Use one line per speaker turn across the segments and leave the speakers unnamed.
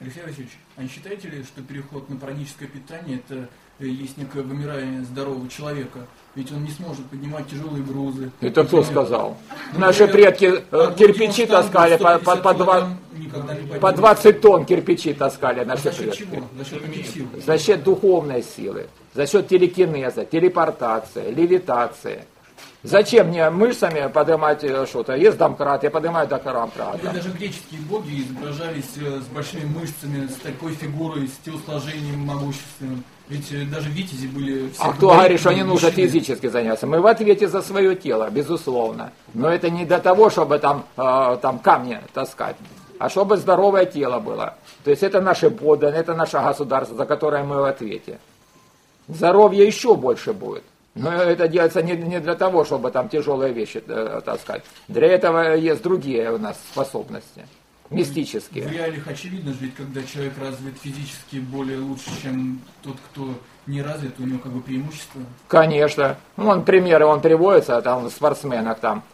Алексей Васильевич, а не считаете ли, что переход на праническое питание это есть некое вымирание здорового человека? Ведь он не сможет поднимать тяжелые грузы.
Это кто сказал? Наши предки кирпичи таскали по 20 тонн кирпичи таскали наши предки.
За счет чего? За счет каких сил?
За счет духовной силы, за счет телекинеза, телепортации, левитации. Зачем мне мышцами поднимать что-то? Есть домкрат, я поднимаю до карамкрата.
Даже греческие боги изображались с большими мышцами, с такой фигурой, с телосложением могущественным. Ведь даже витязи были...
А кто говорит, что не нужно физически заняться? Мы в ответе за свое тело, безусловно. Но это не для того, чтобы там камни таскать, а чтобы здоровое тело было. То есть это наши подданные, это наше государство, за которое мы в ответе. Здоровье еще больше будет. Но это делается не для того, чтобы там тяжелые вещи таскать. Для этого есть другие у нас способности, мистические.
В реалиях очевидно же, ведь когда человек развит физически более лучше, чем тот, кто не развит, у него как бы преимущество.
Конечно. Вон примеры приводятся там в спортсменах там.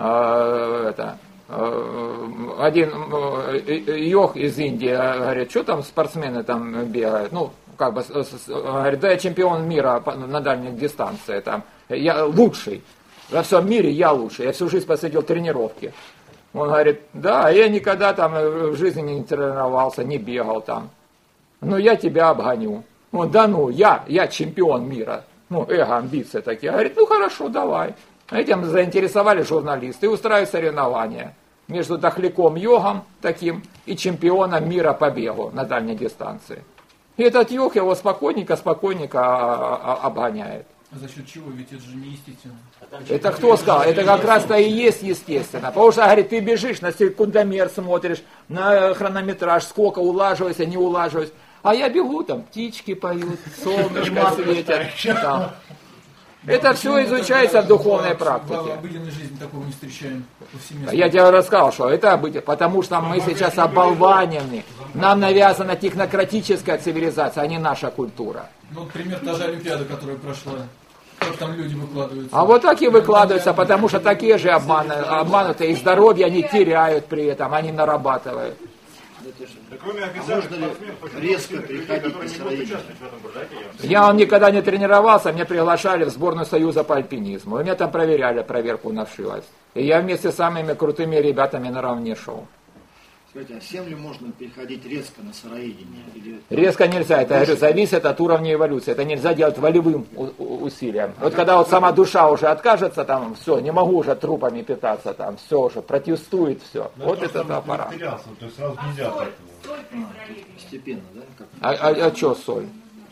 Один йог из Индии говорит, что там спортсмены там бегают, говорит, да я чемпион мира на дальних дистанциях, я лучший, во всем мире я лучший, я всю жизнь посвятил тренировке. Он говорит, да, я никогда там в жизни не тренировался, не бегал там, но я тебя обгоню. Он, да ну, я чемпион мира, эго, амбиции такие. Говорит, хорошо, давай. Этим заинтересовали журналисты и устраивают соревнования между дохляком-йогом таким и чемпионом мира по бегу на дальней дистанции. И этот йог его спокойненько обгоняет.
А за счет чего? Ведь это же неестественно.
Это кто сказал? Это как раз-то и есть естественно. Потому что, говорит, ты бежишь, на секундомер смотришь, на хронометраж, сколько улаживайся, не улаживайся. А я бегу, там птички поют, солнышко светит. Это все изучается в духовной практике.
В обыденной жизни такого не встречаем повсеместно.
Я тебе рассказал, что это обыденное, потому что мы сейчас оболванены. Нам навязана технократическая цивилизация, а не наша культура.
Например, та же Олимпиада, которая прошла. Как там люди выкладываются?
А вот так и выкладываются, потому что такие же обманутые, и здоровье они теряют при этом, они нарабатывают.
Можно ли резко переходить на сыроедение?
Я никогда не тренировался, меня приглашали в сборную Союза по альпинизму. И меня там проверяли, проверку на вшивость. И я вместе с самыми крутыми ребятами наравне шел.
Скажите, а всем ли можно переходить резко на сыроедение?
Резко нельзя, это, говорю, зависит от уровня эволюции. Это нельзя делать волевым усилием. Вот когда вот сама душа уже откажется, там, все, не могу уже трупами питаться, там, все уже, протестует, все.
Но
вот это аппарат.
То есть сразу нельзя так.
Постепенно, да?
А что соль?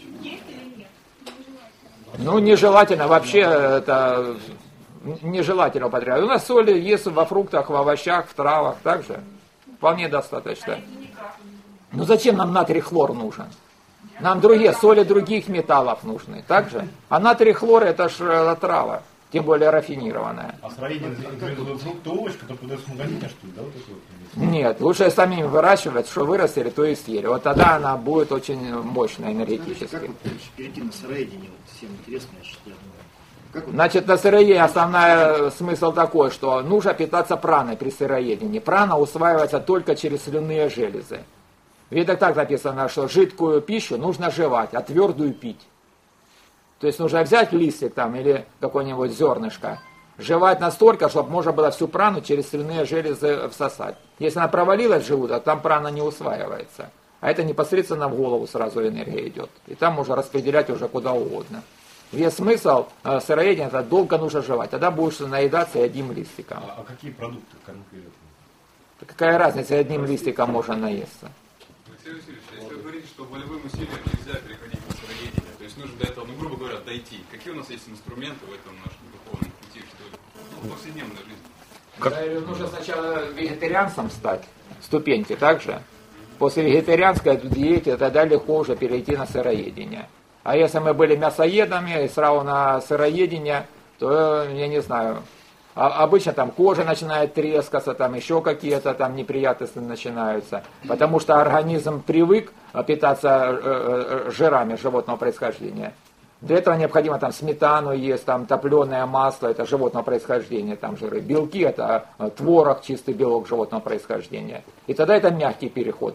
Нежелательно, вообще это нежелательно употреблять. У нас соль есть во фруктах, в овощах, в травах, также. Вполне достаточно. Зачем нам натрий хлор нужен? Нам другие соли других металлов нужны. Так же? А натрий хлор это же трава, тем более рафинированная.
А сыроедение фрукты, овощи, которые продаются в магазине, что ли? Да, вот это вот?
Нет, лучше самим выращивать, что вырастили, то и съели. Вот тогда она будет очень мощная энергетически.
Как вот перейти на сыроедение? Вот всем интересно, я думаю.
Значит, на сыроедении основной смысл такой, что нужно питаться праной при сыроедении. Прана усваивается только через слюнные железы. Ведь так написано, что жидкую пищу нужно жевать, а твердую пить. То есть нужно взять листик там или какое-нибудь зернышко, жевать настолько, чтобы можно было всю прану через слюнные железы всосать. Если она провалилась в желудок, там прана не усваивается. А это непосредственно в голову сразу энергия идет. И там можно распределять уже куда угодно. Весь смысл сыроедения, это долго нужно жевать. Тогда будешь наедаться и одним листиком.
А какие продукты конкретно?
Какая разница, одним листиком можно наесться.
Алексей Васильевич, если вы говорите, что волевым усилием нельзя переходить на сыроедение, то есть нужно до этого, грубо говоря, дойти. Какие у нас есть инструменты в этом нашем духовном пути, что ли? В повседневной жизни?
Нужно сначала вегетарианцем стать, ступеньки также. После вегетарианской диеты тогда легко уже перейти на сыроедение. А если мы были мясоедами и сразу на сыроедение, то, я не знаю, обычно там кожа начинает трескаться, там еще какие-то там неприятности начинаются, потому что организм привык питаться жирами животного происхождения. Для этого необходимо там сметану есть, там топленое масло, это животного происхождения, там жиры. Белки это творог, чистый белок животного происхождения. И тогда это мягкий переход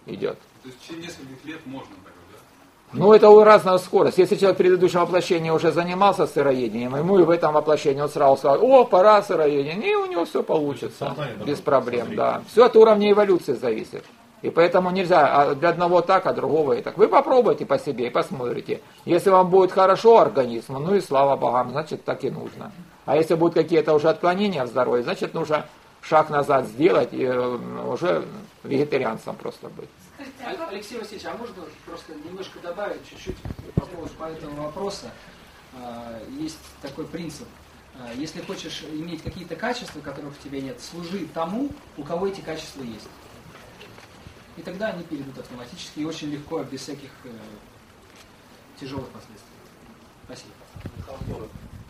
идет.
То есть через нескольких лет можно так, да?
Ну, это у разного скорость. Если человек в предыдущем воплощении уже занимался сыроедением, ему и в этом воплощении он сразу сказал, о, пора сыроедения, и у него все получится, без проблем, да. Все от уровня эволюции зависит. И поэтому нельзя для одного так, а другого и так. Вы попробуйте по себе и посмотрите. Если вам будет хорошо организму, ну и слава богам, значит так и нужно. А если будут какие-то уже отклонения в здоровье, значит нужно шаг назад сделать и уже вегетарианцем просто быть.
Алексей Васильевич, а можно просто немножко добавить чуть-чуть по поводу этого вопроса? Есть такой принцип. Если хочешь иметь какие-то качества, которых в тебе нет, служи тому, у кого эти качества есть. И тогда они перейдут автоматически и очень легко, без всяких тяжелых последствий. Спасибо.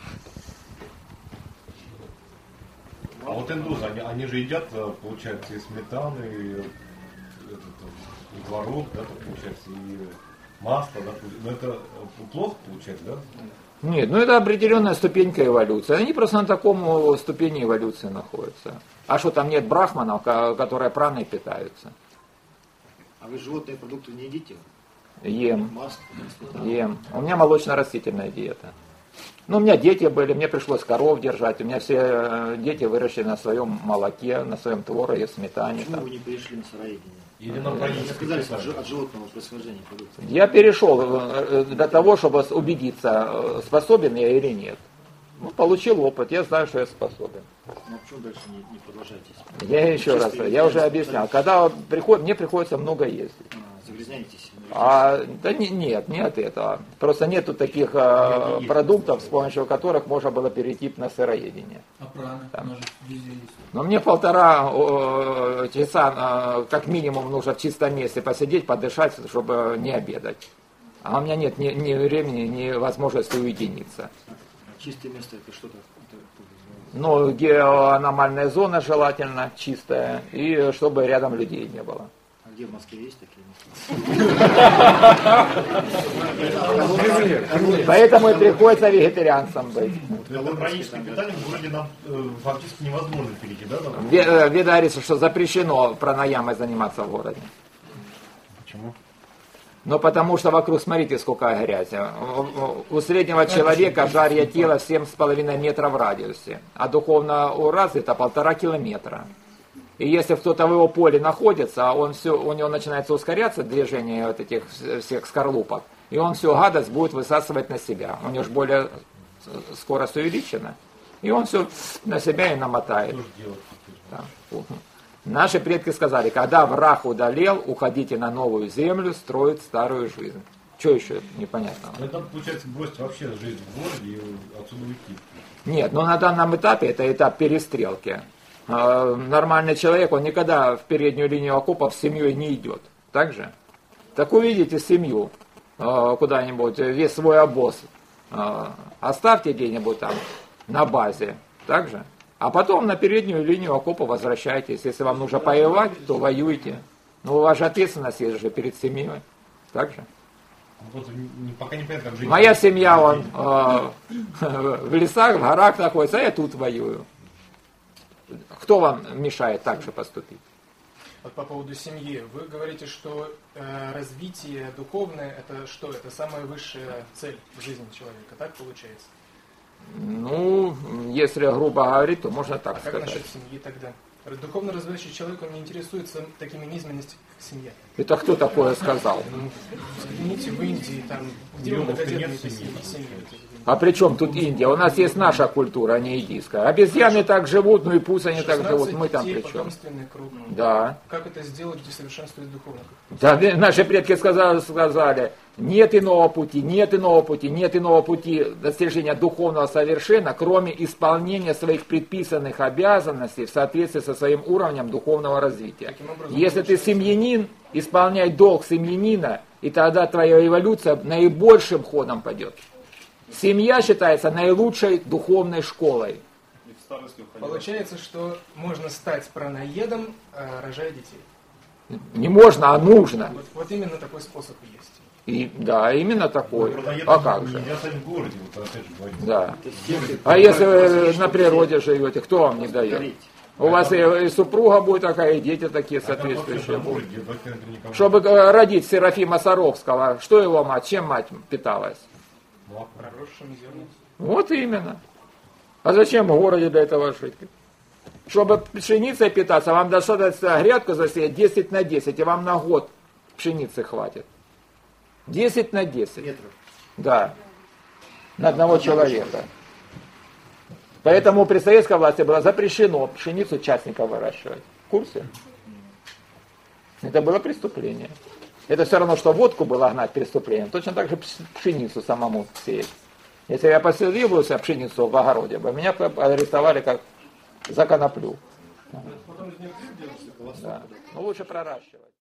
А вот индусы, они же едят, получается, и сметаны, и творог, да, получается, и масло, да, но это плохо получается, да?
Нет, ну это определенная ступенька эволюции. Они просто на таком ступени эволюции находятся. А что, там нет брахманов, которые праной питаются?
А вы животные продукты не едите?
Ем.
Масло,
Ем. У меня молочно-растительная диета. Ну, у меня дети были, мне пришлось коров держать. У меня все дети выращены на своем молоке, на своем твороге, сметане.
Почему вы не перешли на сыроедение?
Или на
Вы отказались от животного происхождения продуктов?
Я перешел до того, чтобы убедиться, способен я или нет. Ну, получил опыт, я знаю, что я способен.
Ну, почему дальше не продолжаете?
Я еще раз, я уже объяснял. Когда мне приходится много ездить.
Загрязняетесь?
Да нет, не от этого. Просто нету таких продуктов, с помощью которых можно было перейти на сыроедение.
А прана? Она же везде есть.
Но мне 1,5 часа как минимум нужно в чистом месте посидеть, подышать, чтобы не обедать. А у меня нет ни времени, ни возможности уединиться.
Чистое место это что-то?
Ну, геоаномальная зона желательно, чистая, и чтобы рядом людей не было.
А где в Москве есть такие места?
Поэтому и приходится вегетарианцем быть.
Это праническое питание в городе нам фактически невозможно перейти, да?
Веда говорит, что запрещено пранаямой заниматься в городе.
Почему?
Ну, потому что вокруг, смотрите, сколько грязи. У среднего человека жарье тело 7,5 метров в радиусе, а духовно у развито 1,5 километра. И если кто-то в его поле находится, у него начинается ускоряться движение вот этих всех скорлупок, и он всю гадость будет высасывать на себя. У него же более скорость увеличена, и он все на себя и намотает. Да. Наши предки сказали, когда враг удалел, уходите на новую землю, строить старую жизнь. Что еще непонятно?
Это, получается, бросить вообще жизнь в городе и отсюда уйти.
Нет, но на данном этапе это этап перестрелки. Нормальный человек, он никогда в переднюю линию окопов с семьей не идет. Так же? Так увидите семью куда-нибудь, весь свой обоз. Оставьте где-нибудь там на базе. Так же? А потом на переднюю линию окопа возвращайтесь. Если вам нужно воевать, то воюйте. Но у вас же ответственность есть же перед семьей. Так же?
Пока не понятно, как жить.
Моя семья в лесах, в горах находится, а я тут воюю. Кто вам мешает так же поступить?
Вот по поводу семьи. Вы говорите, что развитие духовное это что? Это самая высшая цель в жизни человека. Так получается?
Ну, если грубо говорить, то можно так
как
сказать.
насчет семьи тогда? Духовно развивающий человек, он не интересуется такими низменностями, как семья.
Это кто такое сказал?
Взгляните в Индии, там, где многодетные семьи.
А при чем тут Индия? У нас есть наша культура, а не индийская. Обезьяны так живут, ну и пусть они так живут, мы там при чем? Да.
Как это сделать, где совершенствует духовно?
Да, наши предки сказали, нет иного пути, нет иного пути, нет иного пути достижения духовного совершенства, кроме исполнения своих предписанных обязанностей в соответствии со своим уровнем духовного развития. Если ты семьянин, исполняй долг семьянина, и тогда твоя эволюция наибольшим ходом пойдет. Семья считается наилучшей духовной школой.
Получается, что можно стать пранаедом, рожая детей.
Не можно, а нужно.
Вот именно такой способ есть.
И, да, именно такой. А как же?
Нельзя стать в городе, вот опять же говорится.
Да. А если вы на природе живете, кто вам не дает? У вас и супруга будет такая, и дети такие соответствующие будут.
будут.
Чтобы родить Серафима Саровского, что его мать, чем мать питалась?
Проросшим зерном.
Вот именно. А зачем в городе для этого жить? Чтобы пшеницей питаться, вам достаточно грядку засеять 10 на 10, и вам на год пшеницы хватит. 10 на 10.
Метров.
Да. На одного человека. Поэтому при советской власти было запрещено пшеницу частников выращивать. В курсе? Это было преступление. Это все равно, что водку было гнать преступлением. Точно так же пшеницу самому сеять. Если я посадил бы себе пшеницу в огороде, меня бы арестовали как за коноплю. Да. Ну, лучше проращивать.